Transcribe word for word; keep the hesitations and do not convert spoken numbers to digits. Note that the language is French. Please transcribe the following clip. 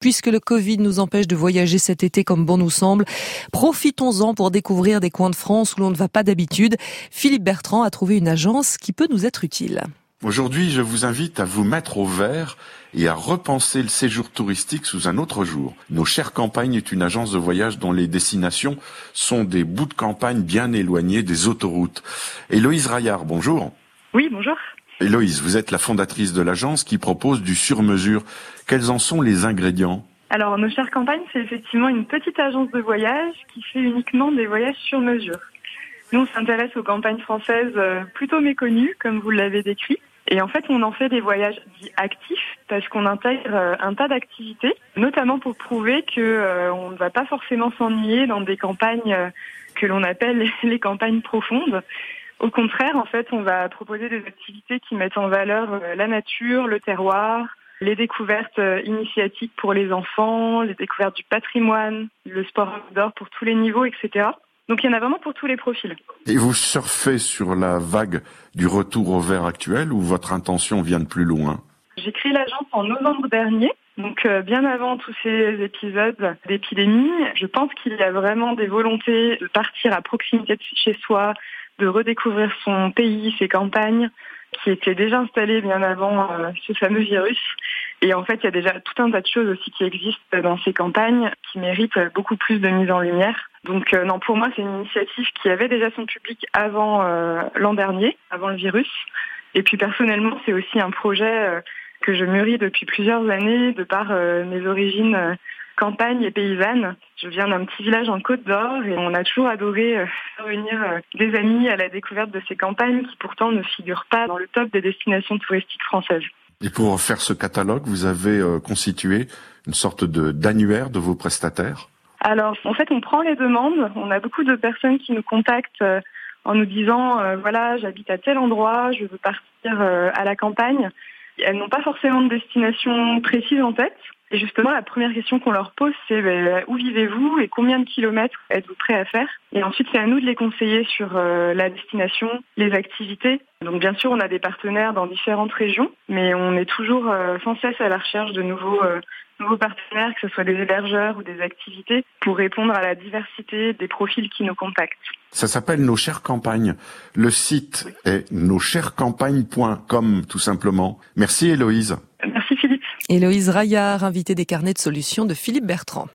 Puisque le Covid nous empêche de voyager cet été comme bon nous semble, profitons-en pour découvrir des coins de France où l'on ne va pas d'habitude. Philippe Bertrand a trouvé une agence qui peut nous être utile. Aujourd'hui, je vous invite à vous mettre au vert et à repenser le séjour touristique sous un autre jour. Nos Chères Campagnes est une agence de voyage dont les destinations sont des bouts de campagne bien éloignés des autoroutes. Héloïse Raillard, bonjour. Oui, bonjour. Héloïse, vous êtes la fondatrice de l'agence qui propose du sur-mesure. Quels en sont les ingrédients ? Alors, Nos Chères Campagnes, c'est effectivement une petite agence de voyage qui fait uniquement des voyages sur mesure. Nous, on s'intéresse aux campagnes françaises plutôt méconnues, comme vous l'avez décrit. Et en fait, on en fait des voyages dits actifs parce qu'on intègre un tas d'activités, notamment pour prouver que euh, on ne va pas forcément s'ennuyer dans des campagnes que l'on appelle les campagnes profondes. Au contraire, en fait, on va proposer des activités qui mettent en valeur la nature, le terroir, les découvertes initiatiques pour les enfants, les découvertes du patrimoine, le sport outdoor pour tous les niveaux, et cetera. Donc il y en a vraiment pour tous les profils. Et vous surfez sur la vague du retour au vert actuel ou votre intention vient de plus loin ? J'ai créé l'agence en novembre dernier, donc euh, bien avant tous ces épisodes d'épidémie. Je pense qu'il y a vraiment des volontés de partir à proximité de chez soi, de redécouvrir son pays, ses campagnes, qui étaient déjà installées bien avant euh, ce fameux virus. Et en fait, il y a déjà tout un tas de choses aussi qui existent dans ces campagnes qui méritent beaucoup plus de mise en lumière. Donc euh, non, pour moi, c'est une initiative qui avait déjà son public avant euh, l'an dernier, avant le virus. Et puis personnellement, c'est aussi un projet euh, que je mûris depuis plusieurs années de par euh, mes origines euh, campagne et paysanne. Je viens d'un petit village en Côte d'Or et on a toujours adoré euh, faire venir euh, des amis à la découverte de ces campagnes qui pourtant ne figurent pas dans le top des destinations touristiques françaises. Et pour faire ce catalogue, vous avez euh, constitué une sorte de d'annuaire de vos prestataires ? Alors, en fait, on prend les demandes. On a beaucoup de personnes qui nous contactent euh, en nous disant euh, voilà, j'habite à tel endroit, je veux partir euh, à la campagne. Elles n'ont pas forcément de destination précise en tête. Et justement, la première question qu'on leur pose, c'est ben, où vivez-vous et combien de kilomètres êtes-vous prêt à faire ? Et ensuite, c'est à nous de les conseiller sur euh, la destination, les activités. Donc bien sûr, on a des partenaires dans différentes régions, mais on est toujours euh, sans cesse à la recherche de nouveaux, euh, nouveaux partenaires, que ce soit des hébergeurs ou des activités, pour répondre à la diversité des profils qui nous contactent. Ça s'appelle Nos Chères Campagnes. Le site est nos chères campagnes point com, tout simplement. Merci Héloïse. Merci Philippe. Héloïse Raillard, invitée des carnets de solutions de Philippe Bertrand.